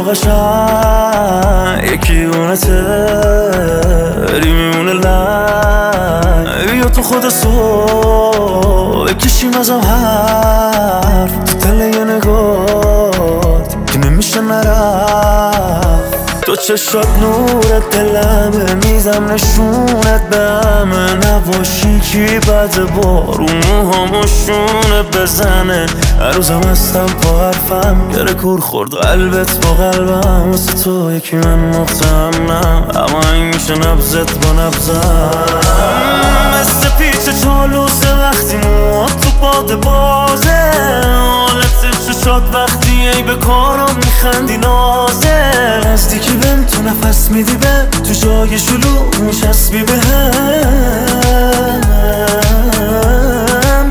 تو قشنگ یکی اونته بری میمونه لنگ یا تو خود صبح بکشیم ازم حرف تو تله یه نگات که نمیشه نرفت تو چشات نورت دلمه میزم نشونت به همه نباشی کی بعد بارون موهامو بزنه هر روزم هستم با حرفم گره کور خورد قلبت با قلبم واسه تو یکی من مطمئنم اما این میشه نبزت با نبزم مثل پیچ چالوسه وقتی موهات تو باد بازه حالت چشات وقتی ای به کارم میخندی نازه نزدیکی بهم تو نفس میدی به تو جای شلوغ میچسبی به هم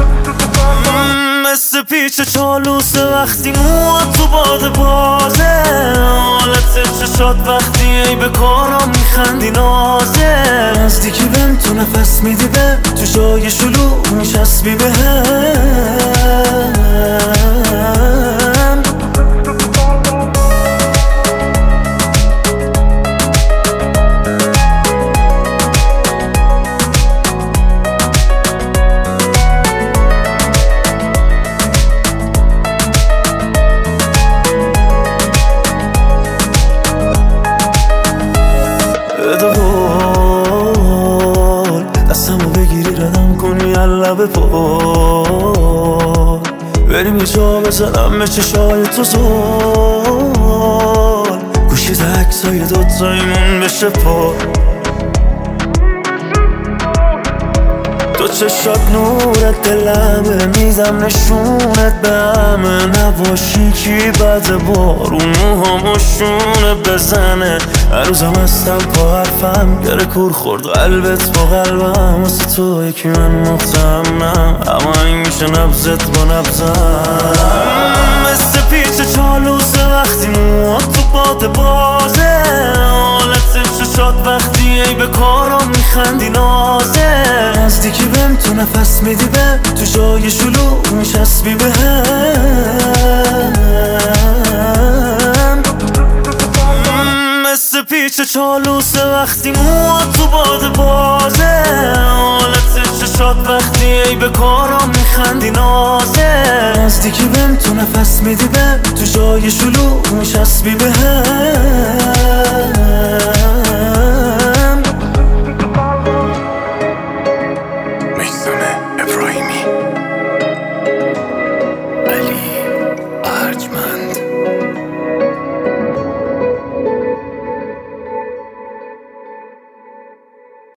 مثل پیچ چالوسه وقتی موهات تو باد بازه حالت چشات وقتی ای به کارم میخندی نازه نزدیکی بهم تو نفس میدی به تو جای شلوغ میچسبی به هم دستمو بگیری ردم کنی لب پا بریم یه جا بزنم به چشای تو زل گوشی ده عکسای دوتایمون بشه پا تو چشات نورت دلمه میزم نشونت به همه نباشی کی بعد بارون موهامو بزنه هر روزم هستم با حرفم گره کور خورد قلبت با قلبم واسه تو یکی من مطمئنم اما این میشه نبزت با نبزم مثل پیچ چالوسه وقتی موهات تو باد بازه حالت چشات وقتی ای به کارم میخندی نازه نزدیکی بهم تو نفس میدی به تو جای شلوغ میچسبی به هم مثل پیچ چالوسه وقتی موهات تو باد بازه حالت چشات وقتی ای به کارم میخندی نازه نزدیکی بهم تو نفس میدی به تو جای شلوغ میچسبی به هم